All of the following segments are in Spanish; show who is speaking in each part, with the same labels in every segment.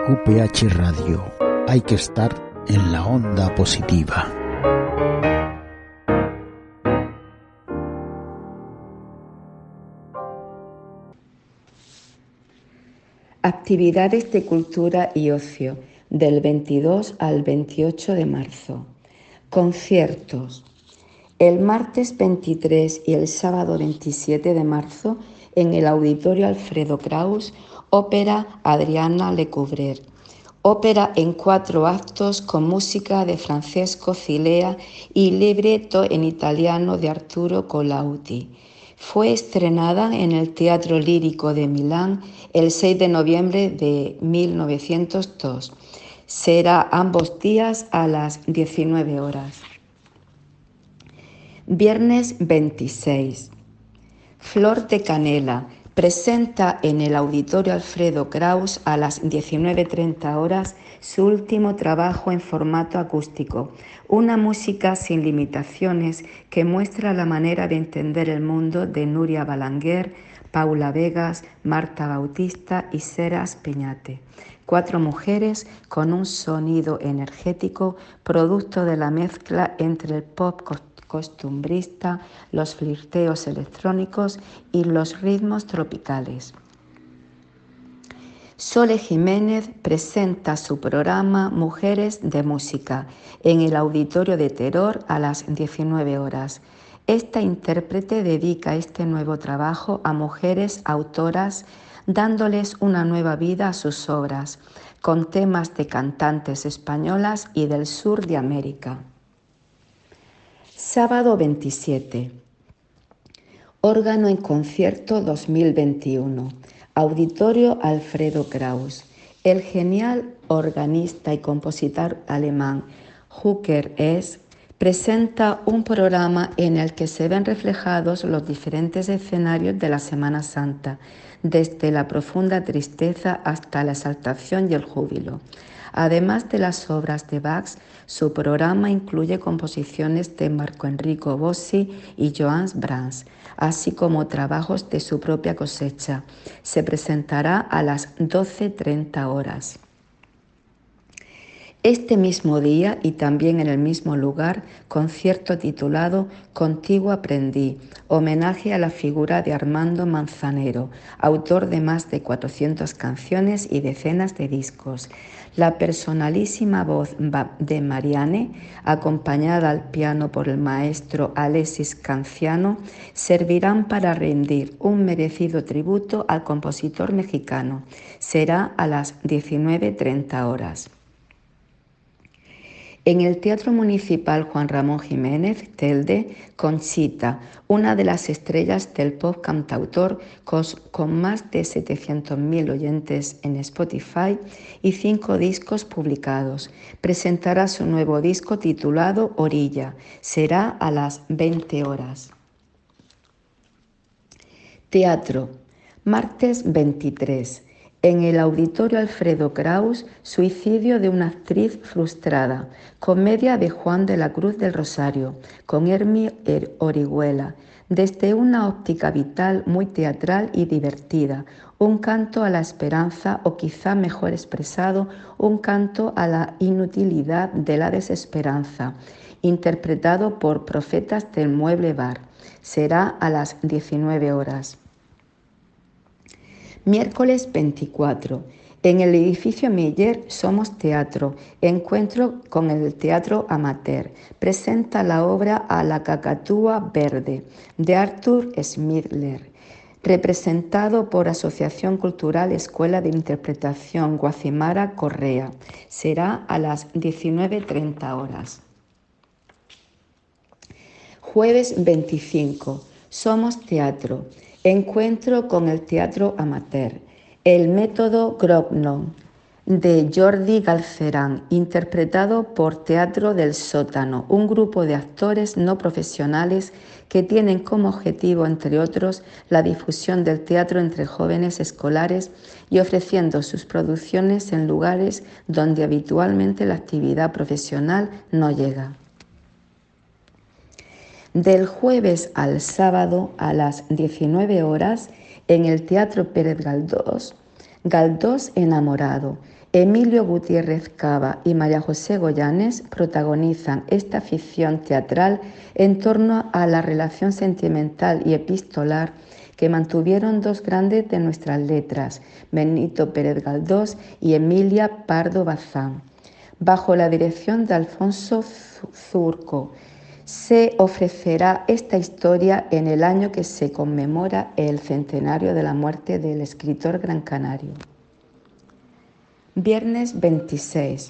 Speaker 1: QPH Radio. Hay que estar en la onda positiva.
Speaker 2: Actividades de cultura y ocio del 22 al 28 de marzo. Conciertos. El martes 23 y el sábado 27 de marzo en el Auditorio Alfredo Kraus, ópera Adriana Lecouvreur. Ópera en 4 actos con música de Francesco Cilea y libretto en italiano de Arturo Colautti. Fue estrenada en el Teatro Lírico de Milán el 6 de noviembre de 1902. Será ambos días a las 19 horas. Viernes 26. Flor de Canela presenta en el Auditorio Alfredo Kraus a las 19:30 horas su último trabajo en formato acústico, una música sin limitaciones que muestra la manera de entender el mundo de Nuria Balaguer, Paula Vegas, Marta Bautista y Seras Peñate. 4 mujeres con un sonido energético, producto de la mezcla entre el pop costumbrista, los flirteos electrónicos y los ritmos tropicales. Sole Jiménez presenta su programa Mujeres de Música en el Auditorio de Terror a las 19 horas. Esta intérprete dedica este nuevo trabajo a mujeres autoras, dándoles una nueva vida a sus obras, con temas de cantantes españolas y del sur de América. Sábado 27. Órgano en concierto 2021. Auditorio Alfredo Kraus. El genial organista y compositor alemán Hucker S. presenta un programa en el que se ven reflejados los diferentes escenarios de la Semana Santa, desde la profunda tristeza hasta la exaltación y el júbilo. Además de las obras de Bach, su programa incluye composiciones de Marco Enrico Bossi y Johannes Brahms, así como trabajos de su propia cosecha. Se presentará a las 12:30 horas. Este mismo día y también en el mismo lugar, concierto titulado Contigo aprendí, homenaje a la figura de Armando Manzanero, autor de más de 400 canciones y decenas de discos. La personalísima voz de Marianne, acompañada al piano por el maestro Alexis Canciano, servirán para rendir un merecido tributo al compositor mexicano. Será a las 19:30 horas. En el Teatro Municipal Juan Ramón Jiménez, Telde, Conchita, una de las estrellas del pop cantautor con más de 700.000 oyentes en Spotify y 5 discos publicados, presentará su nuevo disco titulado Orilla. Será a las 20 horas. Teatro. Martes 23. En el Auditorio Alfredo Kraus, Suicidio de una actriz frustrada, comedia de Juan de la Cruz del Rosario, con Hermi Orihuela, desde una óptica vital muy teatral y divertida, un canto a la esperanza o quizá mejor expresado, un canto a la inutilidad de la desesperanza, interpretado por Profetas del Mueble Bar. Será a las 19 horas. Miércoles 24. En el edificio Meyer Somos Teatro, encuentro con el Teatro Amateur. Presenta la obra A la cacatúa verde, de Arthur Schnitzler, representado por Asociación Cultural Escuela de Interpretación Guacimara Correa. Será a las 19:30 horas. Jueves 25. Somos Teatro. Encuentro con el Teatro Amateur. El método Grognon, de Jordi Galcerán, interpretado por Teatro del Sótano, un grupo de actores no profesionales que tienen como objetivo, entre otros, la difusión del teatro entre jóvenes escolares y ofreciendo sus producciones en lugares donde habitualmente la actividad profesional no llega. Del jueves al sábado a las 19 horas en el Teatro Pérez Galdós, Galdós enamorado. Emilio Gutiérrez Cava y María José Goyanes protagonizan esta ficción teatral en torno a la relación sentimental y epistolar que mantuvieron dos grandes de nuestras letras, Benito Pérez Galdós y Emilia Pardo Bazán. Bajo la dirección de Alfonso Zurco, se ofrecerá esta historia en el año que se conmemora el centenario de la muerte del escritor gran canario. Viernes 26.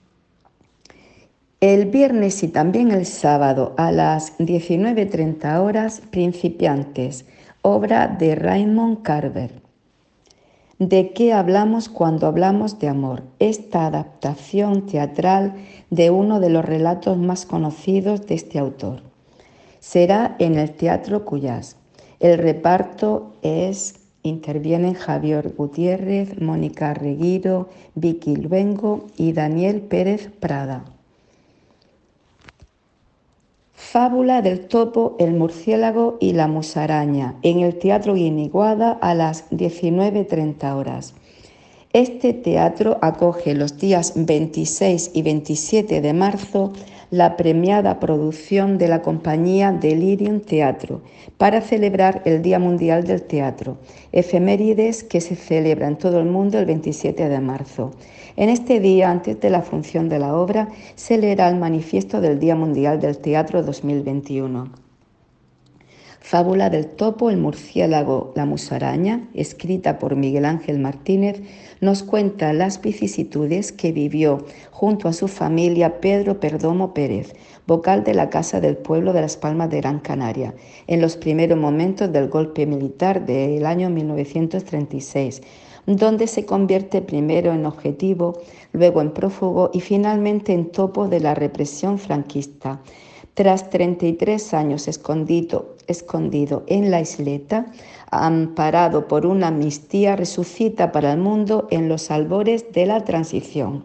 Speaker 2: El viernes y también el sábado a las 19:30 horas, Principiantes, obra de Raymond Carver. ¿De qué hablamos cuando hablamos de amor? Esta adaptación teatral de uno de los relatos más conocidos de este autor. Será en el Teatro Cuyás. El reparto intervienen Javier Gutiérrez, Mónica Reguiro, Vicky Luengo y Daniel Pérez Prada. Fábula del topo, el murciélago y la musaraña, en el Teatro Guiniguada a las 19:30 horas. Este teatro acoge los días 26 y 27 de marzo la premiada producción de la compañía Delirium Teatro para celebrar el Día Mundial del Teatro, efemérides que se celebra en todo el mundo el 27 de marzo. En este día, antes de la función de la obra, se leerá el manifiesto del Día Mundial del Teatro 2021. Fábula del topo, el murciélago, la musaraña, escrita por Miguel Ángel Martínez, nos cuenta las vicisitudes que vivió junto a su familia Pedro Perdomo Pérez, vocal de la Casa del Pueblo de Las Palmas de Gran Canaria, en los primeros momentos del golpe militar del año 1936, donde se convierte primero en objetivo, luego en prófugo y finalmente en topo de la represión franquista. Tras 33 años escondido en la isleta, amparado por una amnistía, resucita para el mundo en los albores de la transición.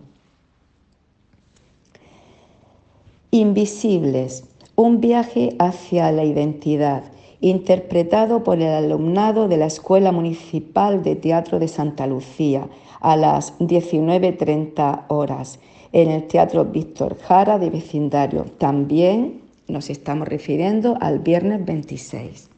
Speaker 2: Invisibles, un viaje hacia la identidad, interpretado por el alumnado de la Escuela Municipal de Teatro de Santa Lucía a las 19:30 horas en el Teatro Víctor Jara de Vecindario. También nos estamos refiriendo al viernes 26.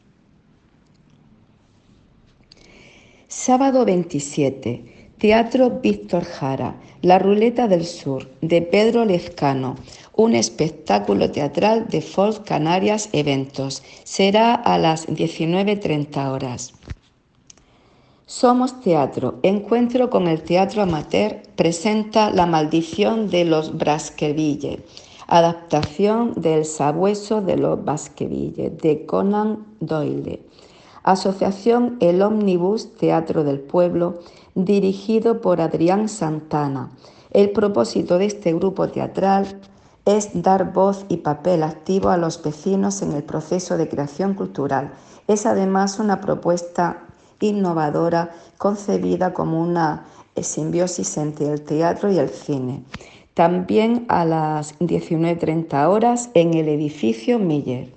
Speaker 2: Sábado 27. Teatro Víctor Jara, La Ruleta del Sur, de Pedro Lezcano, un espectáculo teatral de Folk Canarias Eventos. Será a las 19:30 horas. Somos Teatro, encuentro con el teatro amateur, presenta La maldición de los Baskerville, adaptación del Sabueso de los Baskerville, de Conan Doyle. Asociación El Omnibus Teatro del Pueblo, dirigido por Adrián Santana. El propósito de este grupo teatral es dar voz y papel activo a los vecinos en el proceso de creación cultural. Es además una propuesta innovadora concebida como una simbiosis entre el teatro y el cine. También a las 19:30 horas en el edificio Miller.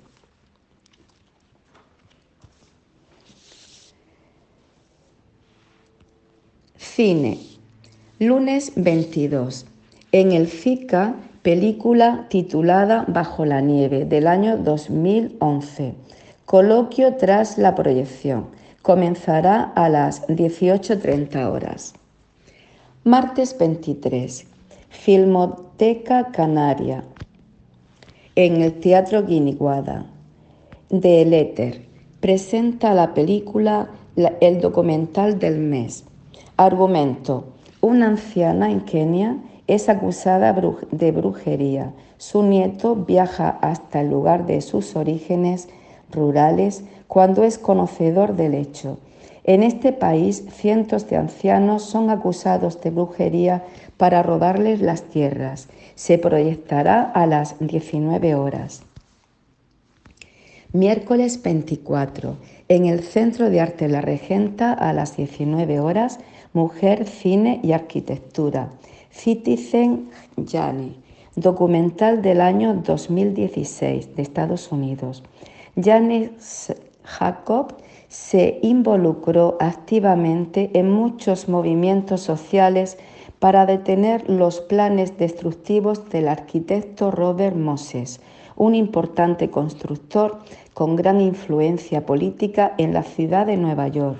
Speaker 2: Cine. Lunes 22. En el CICA, película titulada Bajo la nieve, del año 2011. Coloquio tras la proyección. Comenzará a las 18:30 horas. Martes 23. Filmoteca Canaria. En el Teatro Guiniguada. De El Éter. Presenta la película El documental del mes. Argumento. Una anciana en Kenia es acusada de brujería. Su nieto viaja hasta el lugar de sus orígenes rurales cuando es conocedor del hecho. En este país, cientos de ancianos son acusados de brujería para robarles las tierras. Se proyectará a las 19 horas. Miércoles 24. En el Centro de Arte La Regenta a las 19 horas, Mujer, Cine y Arquitectura. Citizen Jane, documental del año 2016 de Estados Unidos. Jane Jacob se involucró activamente en muchos movimientos sociales para detener los planes destructivos del arquitecto Robert Moses, un importante constructor con gran influencia política en la ciudad de Nueva York.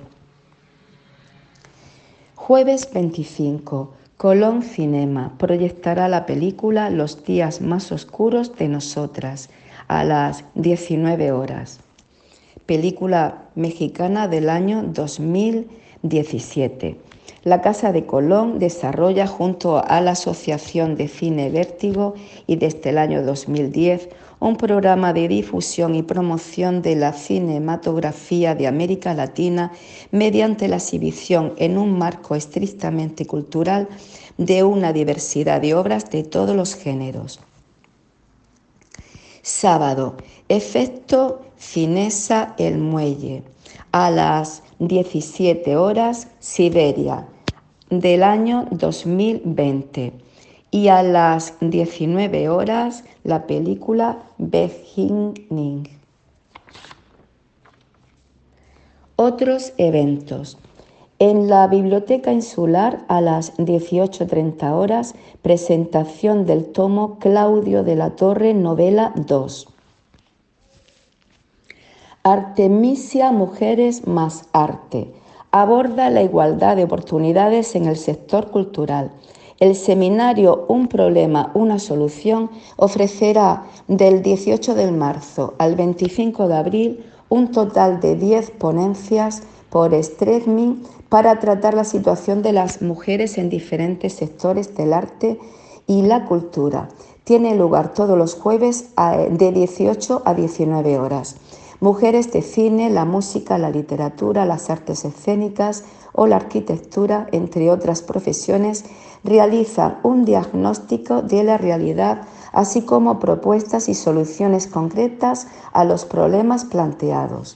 Speaker 2: Jueves 25. Colón Cinema proyectará la película Los días más oscuros de nosotras a las 19 horas. Película mexicana del año 2017. La Casa de Colón desarrolla junto a la Asociación de Cine Vértigo y desde el año 2010 un programa de difusión y promoción de la cinematografía de América Latina mediante la exhibición en un marco estrictamente cultural de una diversidad de obras de todos los géneros. Sábado, Efecto Cinesa El Muelle, a las 17 horas, Siberia, del año 2020. Y a las 19 horas, la película Beginning. Otros eventos. En la Biblioteca Insular, a las 18:30 horas, presentación del tomo Claudio de la Torre, novela 2. Artemisia Mujeres más Arte. Aborda la igualdad de oportunidades en el sector cultural. El seminario Un problema, una solución ofrecerá del 18 de marzo al 25 de abril un total de 10 ponencias por streaming para tratar la situación de las mujeres en diferentes sectores del arte y la cultura. Tiene lugar todos los jueves de 18 a 19 horas. Mujeres de cine, la música, la literatura, las artes escénicas o la arquitectura, entre otras profesiones, realizan un diagnóstico de la realidad, así como propuestas y soluciones concretas a los problemas planteados.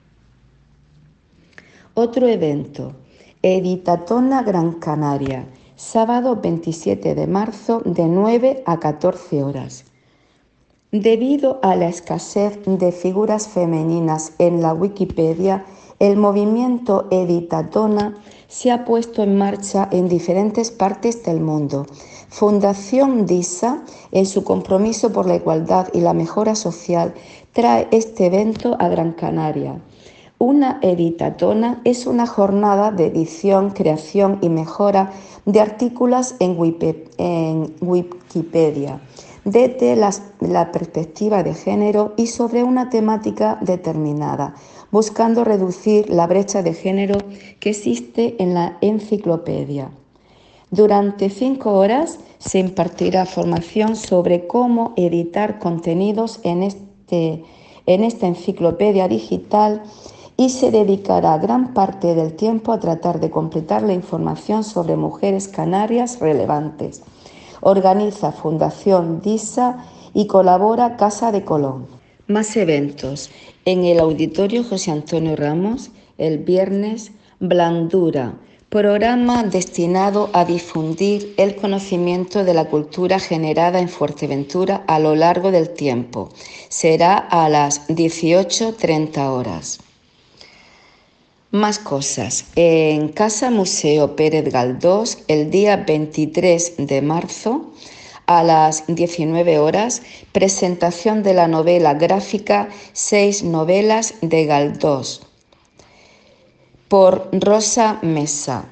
Speaker 2: Otro evento, Editatona Gran Canaria, sábado 27 de marzo de 9 a 14 horas. Debido a la escasez de figuras femeninas en la Wikipedia, el movimiento Editatona se ha puesto en marcha en diferentes partes del mundo. Fundación DISA, en su compromiso por la igualdad y la mejora social, trae este evento a Gran Canaria. Una editatona es una jornada de edición, creación y mejora de artículos en Wikipedia desde la perspectiva de género y sobre una temática determinada, buscando reducir la brecha de género que existe en la enciclopedia. Durante 5 horas se impartirá formación sobre cómo editar contenidos en esta enciclopedia digital y se dedicará gran parte del tiempo a tratar de completar la información sobre mujeres canarias relevantes. Organiza Fundación DISA y colabora Casa de Colón. Más eventos. En el Auditorio José Antonio Ramos, el viernes, Blandura, programa destinado a difundir el conocimiento de la cultura generada en Fuerteventura a lo largo del tiempo. Será a las 18:30 horas. Más cosas. En Casa Museo Pérez Galdós, el día 23 de marzo, a las 19 horas, presentación de la novela gráfica 6 novelas de Galdós, por Rosa Mesa.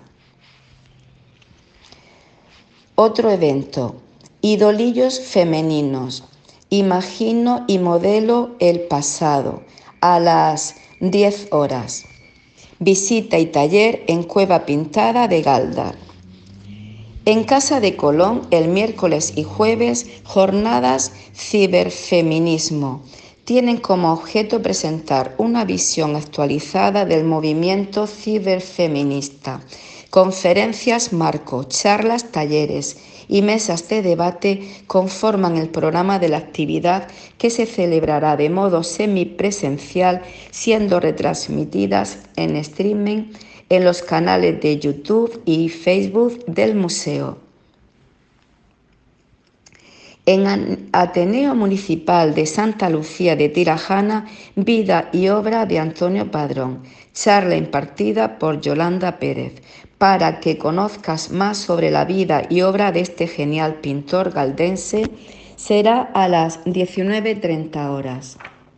Speaker 2: Otro evento, Idolillos femeninos, imagino y modelo el pasado, a las 10 horas. Visita y taller en Cueva Pintada de Galdar. En Casa de Colón, el miércoles y jueves, jornadas ciberfeminismo. Tienen como objeto presentar una visión actualizada del movimiento ciberfeminista. Conferencias marco, charlas, talleres y mesas de debate conforman el programa de la actividad que se celebrará de modo semipresencial, siendo retransmitidas en streaming en los canales de YouTube y Facebook del museo. En Ateneo Municipal de Santa Lucía de Tirajana, vida y obra de Antonio Padrón, charla impartida por Yolanda Pérez, para que conozcas más sobre la vida y obra de este genial pintor galdense, será a las 19:30 horas.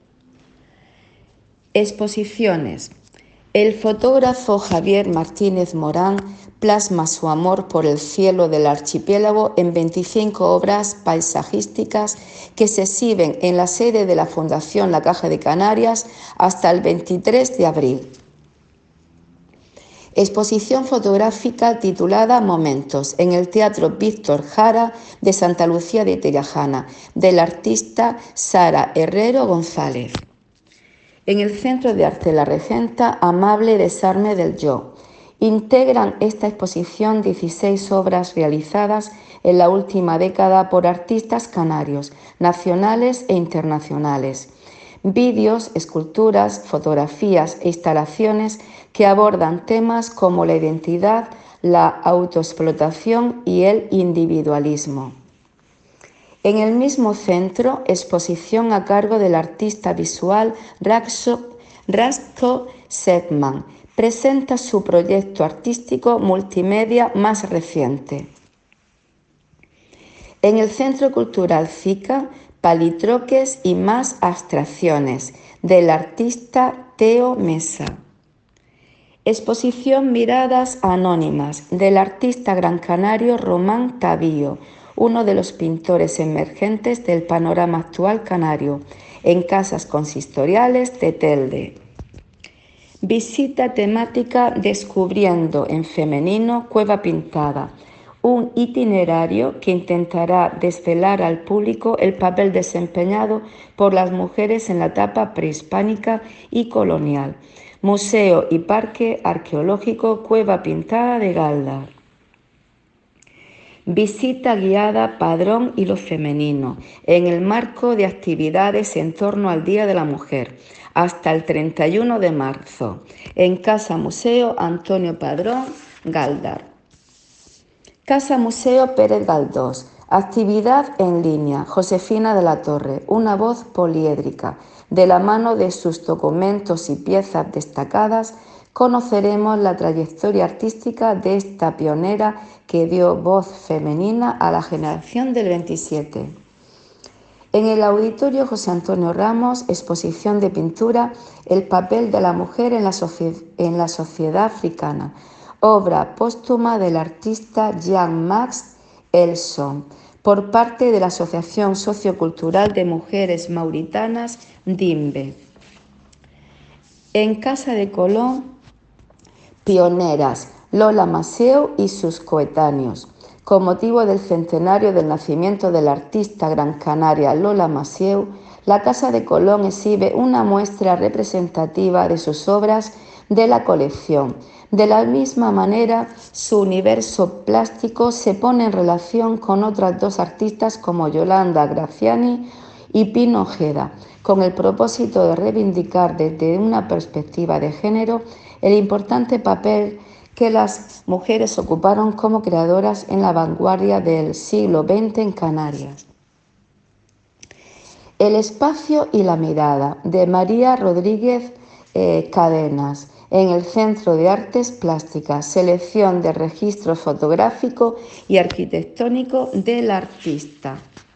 Speaker 2: Exposiciones. El fotógrafo Javier Martínez Morán plasma su amor por el cielo del archipiélago en 25 obras paisajísticas que se exhiben en la sede de la Fundación La Caja de Canarias hasta el 23 de abril. Exposición fotográfica titulada Momentos en el Teatro Víctor Jara de Santa Lucía de Tirajana, del artista Sara Herrero González. En el Centro de Arte La Regenta, Amable Desarme del Yo. Integran esta exposición 16 obras realizadas en la última década por artistas canarios, nacionales e internacionales. Vídeos, esculturas, fotografías e instalaciones que abordan temas como la identidad, la autoexplotación y el individualismo. En el mismo centro, exposición a cargo del artista visual Rastko Sedman, presenta su proyecto artístico multimedia más reciente. En el Centro Cultural Zica, Palitroques y más abstracciones, del artista Teo Mesa. Exposición Miradas Anónimas, del artista gran canario Román Tavío, uno de los pintores emergentes del panorama actual canario, en casas consistoriales de Telde. Visita temática Descubriendo en femenino Cueva Pintada, un itinerario que intentará desvelar al público el papel desempeñado por las mujeres en la etapa prehispánica y colonial. Museo y Parque Arqueológico Cueva Pintada de Galdar. Visita guiada Padrón y lo femenino, en el marco de actividades en torno al Día de la Mujer, hasta el 31 de marzo, en Casa Museo Antonio Padrón, Galdar. Casa Museo Pérez Galdós, actividad en línea, Josefina de la Torre, una voz poliédrica. De la mano de sus documentos y piezas destacadas, conoceremos la trayectoria artística de esta pionera que dio voz femenina a la generación del 27. En el Auditorio José Antonio Ramos, exposición de pintura El papel de la mujer en la sociedad africana, obra póstuma del artista Jean-Max Elson, por parte de la Asociación Sociocultural de Mujeres Mauritanas, DIMBE. En Casa de Colón, pioneras, Lola Maseu y sus coetáneos. Con motivo del centenario del nacimiento de la artista gran canaria Lola Maseu, la Casa de Colón exhibe una muestra representativa de sus obras de la colección. De la misma manera, su universo plástico se pone en relación con otras dos artistas como Yolanda Graziani y Pino Ojeda, con el propósito de reivindicar desde una perspectiva de género el importante papel que las mujeres ocuparon como creadoras en la vanguardia del siglo XX en Canarias. El espacio y la mirada, de María Rodríguez Cadenas, en el Centro de Artes Plásticas, selección de registro fotográfico y arquitectónico del artista.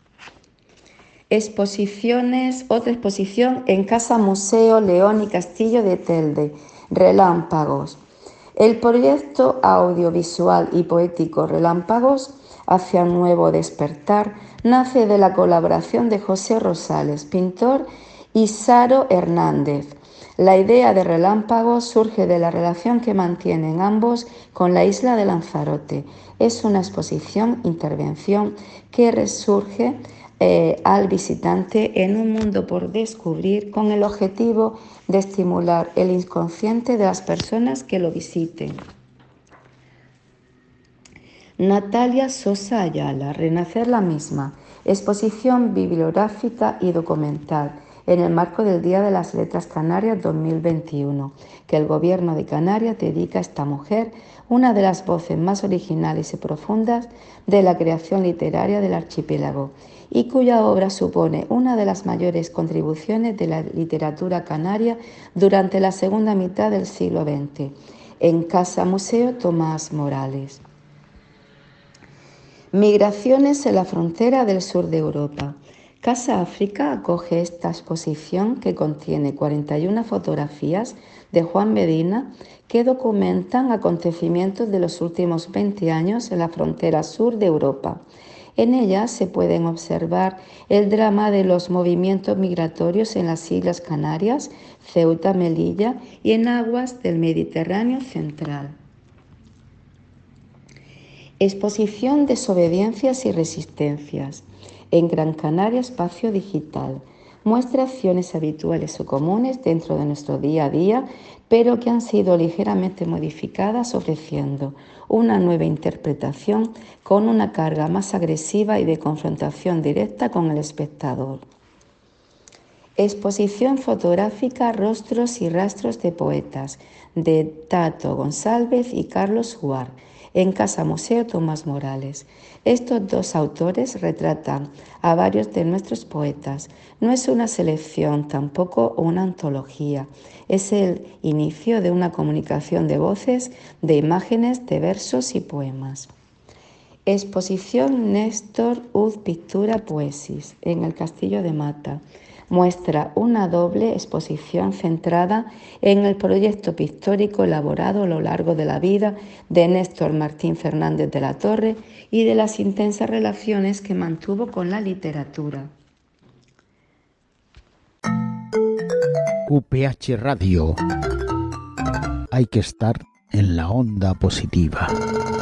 Speaker 2: Exposiciones, otra exposición en Casa Museo León y Castillo de Telde, Relámpagos. El proyecto audiovisual y poético Relámpagos hacia un nuevo despertar nace de la colaboración de José Rosales, pintor, y Saro Hernández. La idea de Relámpagos surge de la relación que mantienen ambos con la isla de Lanzarote. Es una exposición-intervención que resurge al visitante en un mundo por descubrir, con el objetivo de estimular el inconsciente de las personas que lo visiten. Natalia Sosa Ayala, Renacer la misma, exposición bibliográfica y documental en el marco del Día de las Letras Canarias 2021, que el Gobierno de Canarias dedica a esta mujer, una de las voces más originales y profundas de la creación literaria del archipiélago, y cuya obra supone una de las mayores contribuciones de la literatura canaria durante la segunda mitad del siglo XX, en Casa Museo Tomás Morales. Migraciones en la frontera del sur de Europa. Casa África acoge esta exposición que contiene 41 fotografías de Juan Medina que documentan acontecimientos de los últimos 20 años en la frontera sur de Europa. En ella se pueden observar el drama de los movimientos migratorios en las Islas Canarias, Ceuta, Melilla y en aguas del Mediterráneo central. Exposición Desobediencias y Resistencias. En Gran Canaria Espacio Digital. Muestra acciones habituales o comunes dentro de nuestro día a día, pero que han sido ligeramente modificadas, ofreciendo una nueva interpretación con una carga más agresiva y de confrontación directa con el espectador. Exposición fotográfica Rostros y rastros de poetas, de Tato González y Carlos Huar, en Casa Museo Tomás Morales. Estos dos autores retratan a varios de nuestros poetas. No es una selección, tampoco una antología. Es el inicio de una comunicación de voces, de imágenes, de versos y poemas. Exposición Néstor Uz Pictura Poesis, en el Castillo de Mata. Muestra una doble exposición centrada en el proyecto pictórico elaborado a lo largo de la vida de Néstor Martín Fernández de la Torre y de las intensas relaciones que mantuvo con la literatura.
Speaker 1: UPH Radio. Hay que estar en la onda positiva.